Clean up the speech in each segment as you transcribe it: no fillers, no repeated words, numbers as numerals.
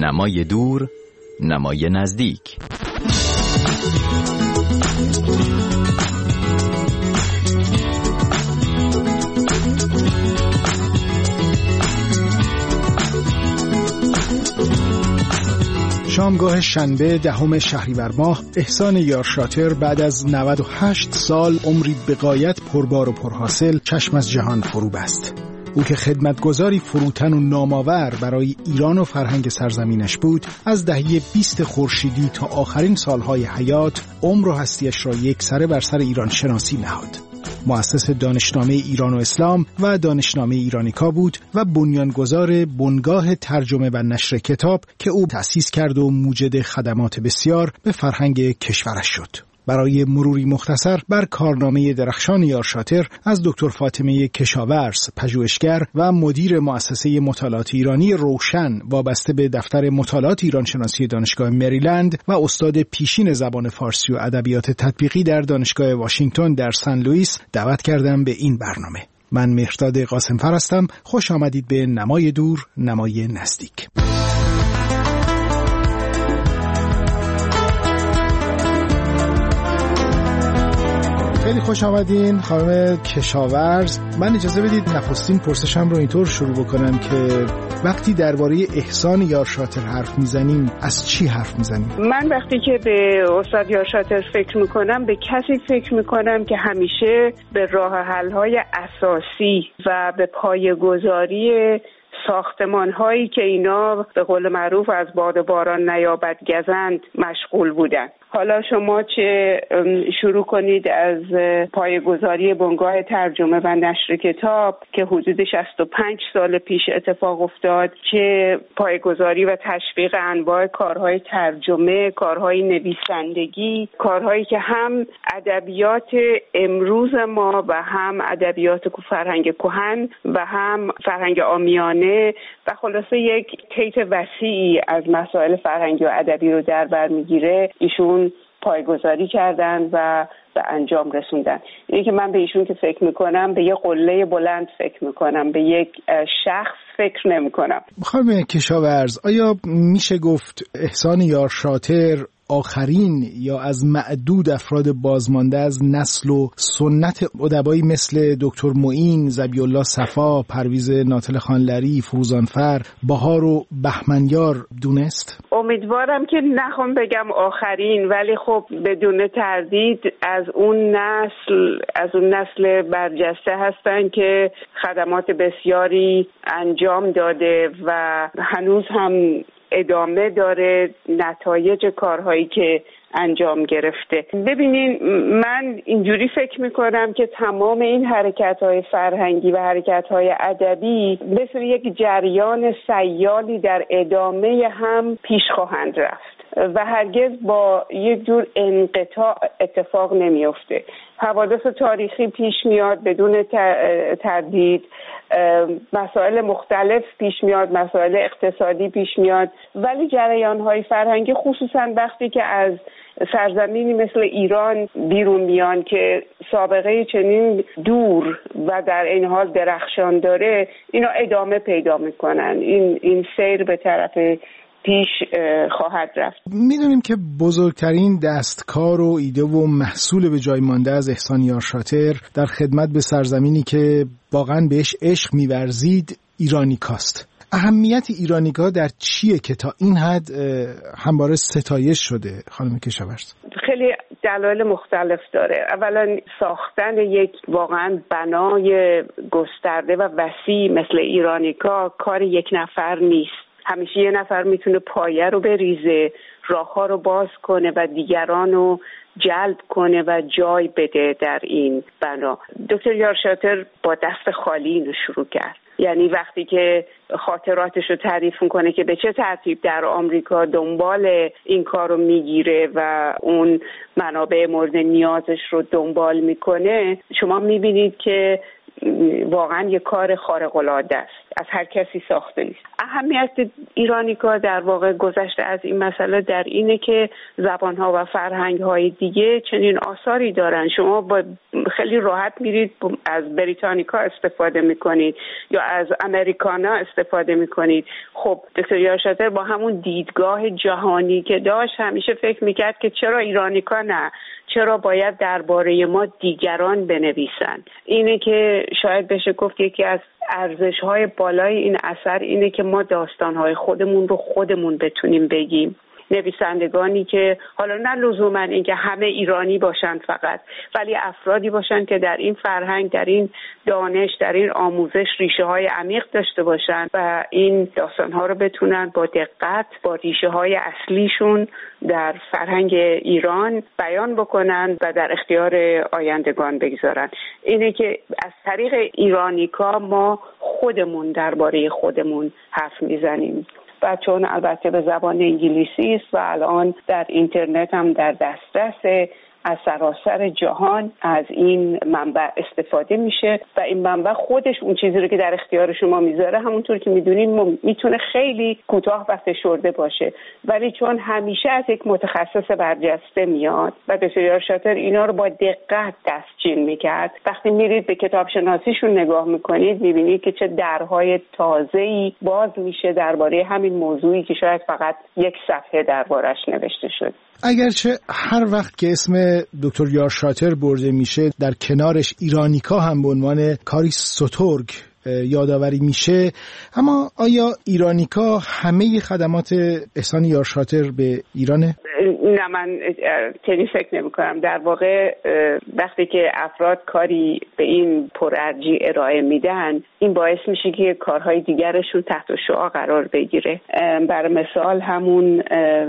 نمای دور، نمای نزدیک. شامگاه شنبه 10 شهریور ماه، احسان یارشاتر بعد از 98 سال عمری بغایت پربار و پرحاصل چشم از جهان فرو بست. او که خدمتگزاری فروتن و نامآور برای ایران و فرهنگ سرزمینش بود، از دهه 20 خورشیدی تا آخرین سالهای حیات عمر و هستیش را یک سره بر سر ایران شناسی نهاد. مؤسس دانشنامه ایران و اسلام و دانشنامه ایرانیکا بود و بنیانگذار بنگاه ترجمه و نشر کتاب که او تأسیس کرد و موجد خدمات بسیار به فرهنگ کشورش شد. برای مروری مختصر بر کارنامه درخشان یارشاتر از دکتر فاطمه کشاورز، پژوهشگر و مدیر مؤسسه مطالعات ایرانی روشن وابسته به دفتر مطالعات ایرانشناسی دانشگاه مریلند و استاد پیشین زبان فارسی و ادبیات تطبیقی در دانشگاه واشنگتن در سن لوئیس دعوت کردم به این برنامه. من مهرداد قاسمفر هستم. خوش آمدید به نمای دور، نمای نزدیک. خیلی خوش آمدین خانم کشاورز. من اجازه بدید نخستین پرسشم رو اینطور شروع بکنم که وقتی درباره احسان یارشاتر حرف میزنیم از چی حرف میزنیم؟ من وقتی که به استاد یارشاتر فکر میکنم به کسی فکر میکنم که همیشه به راه حل‌های اساسی و به پایه‌گذاری ساختمان‌هایی که اینا به قول معروف از باد و باران نیابد گزند مشغول بودن. حالا شما چه شروع کنید از پایه‌گذاری بنگاه ترجمه و نشر کتاب که حدود 65 سال پیش اتفاق افتاد، چه پایه‌گذاری و تشویق انواع کارهای ترجمه، کارهای نویسندگی، کارهایی که هم ادبیات امروز ما و هم ادبیات فرهنگ کهن و هم فرهنگ عامیانه و خلاصه یک طیف وسیعی از مسائل فرهنگی و ادبی رو در بر میگیره، ایشون پایه‌گذاری کردن و به انجام رسوندن. اینه که من به ایشون که فکر میکنم به یه قله بلند فکر میکنم، به یک شخص فکر نمیکنم. خانم کشاورز، آیا میشه گفت احسان یارشاتر آخرین یا از معدود افراد بازمانده از نسل و سنت ادبایی مثل دکتر معین، ذبیح‌الله صفا، پرویز ناطل خانلری، فروزانفر، بهار و بهمنیار دونست؟ امیدوارم که نخوام بگم آخرین، ولی خب بدون تردید از اون نسل برجسته هستن که خدمات بسیاری انجام داده و هنوز هم ادامه داره نتایج کارهایی که انجام گرفته. ببینین، من اینجوری فکر میکنم که تمام این حرکت‌های فرهنگی و حرکت‌های ادبی مثل یک جریان سیالی در ادامه هم پیش خواهند رفت و هرگز با یک جور انقطاع اتفاق نمیفته. حوادث تاریخی پیش میاد بدون تردید، مسائل مختلف پیش میاد، مسائل اقتصادی پیش میاد، ولی جریان‌های فرهنگی خصوصا وقتی که از سرزمینی مثل ایران بیرون میان که سابقه چنین دور و در این حال درخشان داره، اینا ادامه پیدا میکنن. این سیر به طرف پیش خواهد رفت. میدونیم که بزرگترین دستکار و ایده و محصول به جای مانده از احسان یارشاتر در خدمت به سرزمینی که واقعا بهش عشق می‌ورزید ایرانیکاست. اهمیت ایرانیکا در چیه که تا این حد همواره ستایش شده خانم کشاورز؟ خیلی دلایل مختلف داره. اولا ساختن یک واقعا بنای گسترده و وسیع مثل ایرانیکا کار یک نفر نیست. همیشه یه نفر میتونه پایه رو بریزه، راه‌ها رو باز کنه و دیگران رو جلب کنه و جای بده در این بنا. دکتر یارشاتر با دست خالی اینو شروع کرد. یعنی وقتی که خاطراتش رو تعریف میکنه که به چه ترتیب در آمریکا دنبال این کار رو میگیره و اون منابع مورد نیازش رو دنبال میکنه، شما میبینید که واقعا یه کار خارق‌العاده است. از هر کسی ساخته نیست. اهمیت ایرانیکا در واقع گذشته از این مسئله در اینه که زبان‌ها و فرهنگ‌های دیگه چنین آثاری دارن. شما با خیلی راحت میرید از بریتانیکا استفاده میکنید یا از امریکانا استفاده میکنید. خب دکتر یارشاتر با همون دیدگاه جهانی که داشت همیشه فکر میکرد که چرا ایرانیکا نه، چرا باید درباره ما دیگران بنویسن. اینه که شاید بشه گفت یکی از ارزش‌های بالای این اثر اینه که ما داستان‌های خودمون رو خودمون بتونیم بگیم. نویسندگانی که حالا نه لزوما اینکه همه ایرانی باشن فقط، ولی افرادی باشن که در این فرهنگ، در این دانش، در این آموزش ریشه های عمیق داشته باشن و این داستان ها رو بتونن با دقت با ریشه های اصلیشون در فرهنگ ایران بیان بکنن و در اختیار آیندگان بگذارن. اینه که از طریق ایرانیکا ما خودمون درباره خودمون حرف میزنیم و چون البته به زبان انگلیسی است و الان در اینترنت هم در دسترس از سراسر جهان از این منبع استفاده میشه و این منبع خودش اون چیزی رو که در اختیار شما میذاره همونطور که میدونین میتونه خیلی کوتاه و فشرده باشه، ولی چون همیشه از یک متخصص برجسته میاد و دکتر یارشاتر اینا رو با دقت دستچین میکرد. وقتی میرید به کتاب شناسیشون نگاه میکنید میبینید که چه درهای تازه‌ای باز میشه درباره همین موضوعی که شاید فقط یک صفحه دربارش نوشته شد. اگرچه هر وقت که اسم دکتر یارشاتر برده میشه در کنارش ایرانیکا هم به عنوان کاری سترگ یادآوری میشه، اما آیا ایرانیکا همه خدمات احسان یارشاتر به ایرانه؟ نه، من چنین فکر نمی کنم. در واقع وقتی که افراد کاری به این پرارجی ارائه میدن این باعث میشه که کارهای دیگرشون تحت شعاع قرار بگیره. برای مثال همون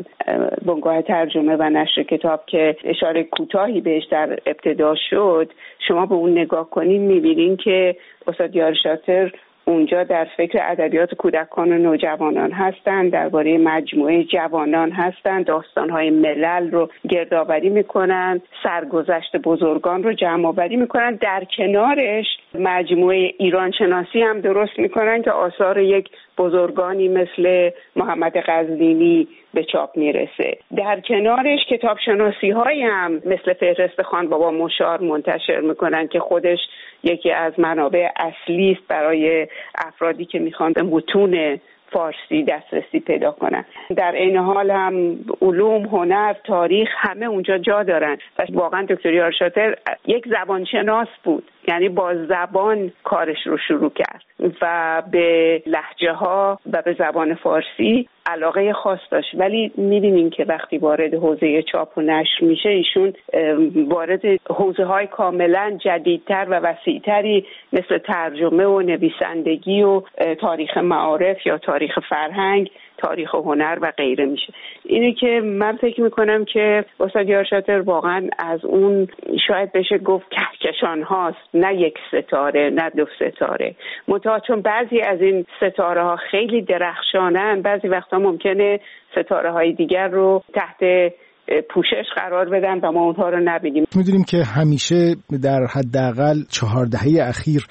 بنگاه ترجمه و نشر کتاب که اشاره کوتاهی بهش در ابتدا شد، شما به اون نگاه کنین میبینین که استاد یارشاتر اونجا در فکر ادبیات کودکان و نوجوانان هستند، درباره مجموعه جوانان هستند، داستان‌های ملل رو گردآوری میکنن، سرگذشت بزرگان رو جمع‌آوری میکنن. در کنارش مجموعه ایران شناسی هم درست میکنن که آثار یک بزرگانی مثل محمد قزوینی به چاپ میرسه. در کنارش کتاب شناسی های هم مثل فهرست خان بابا مشار منتشر میکنن که خودش یکی از منابع اصلی است برای افرادی که میخوان به متون فارسی دسترسی پیدا کنن. در این حال هم علوم، هنر، تاریخ همه اونجا جا دارن و واقعا دکتر یارشاتر یک زبانشناس بود، یعنی با زبان کارش رو شروع کرد و به لهجه ها و به زبان فارسی علاقه خاص داشت. ولی می‌بینین که وقتی وارد حوزه چاپ و نشر میشه ایشون وارد حوزه های کاملا جدیدتر و وسیعتری مثل ترجمه و نویسندگی و تاریخ معارف یا تاریخ فرهنگ، تاریخ هنر و غیره میشه. اینه که من فکر میکنم که استاد یارشاتر واقعا از اون شاید بشه گفت کهکشان هاست، نه یک ستاره نه دو ستاره. منتها چون بعضی از این ستاره ها خیلی درخشانن، بعضی وقتا ممکنه ستاره های دیگر رو تحت پوشش قرار بدن و ما اونها رو نبینیم. می‌دونیم که همیشه در حداقل 4 دهه اخیر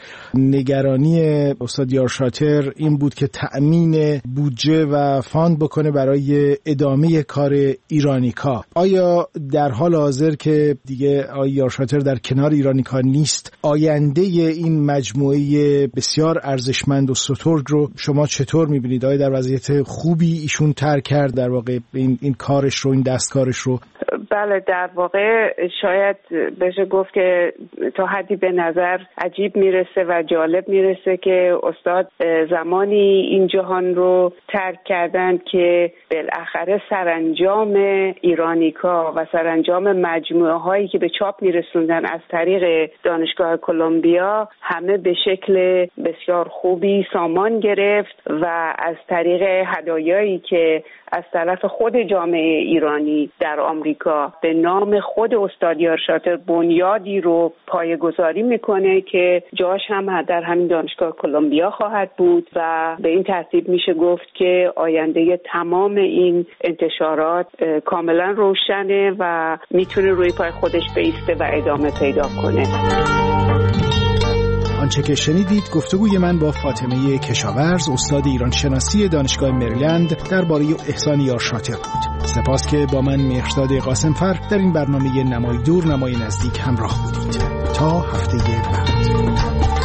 نگرانی استاد یارشاتر این بود که تأمین بودجه و فاند بکنه برای ادامه کار ایرانیکا. آیا در حال حاضر که دیگه آقای یارشاتر در کنار ایرانیکا نیست، آینده این مجموعه بسیار ارزشمند و سترگ رو شما چطور می‌بینید؟ آیا در وضعیت خوبی ایشون ترک کرد در واقع این کارش رو، این دستکارش رو؟ بله، در واقع شاید بشه گفت که تا حدی به نظر عجیب میرسه و جالب میرسه که استاد زمانی این جهان رو ترک کردن که بالاخره سرانجام ایرانیکا و سرانجام مجموعه هایی که به چاپ میرسوندن از طریق دانشگاه کلمبیا همه به شکل بسیار خوبی سامان گرفت و از طریق هدایایی که از طرف خود جامعه ایرانی در آمریکا به نام خود استاد یارشاتر بنیادی رو پایه‌گذاری میکنه که جاش هم در همین دانشگاه کلمبیا خواهد بود و به این ترتیب میشه گفت که آینده تمام این انتشارات کاملا روشنه و میتونه روی پای خودش بایسته و ادامه پیدا کنه. آنچه که شنیدید گفتگوی من با فاطمه کشاورز، استاد ایران شناسی دانشگاه مریلند درباره احسان یارشاتر بود. سپاس که با من مهرداد قاسمفر در این برنامه نمای دور نمای نزدیک همراه بودید. تا هفته بعد.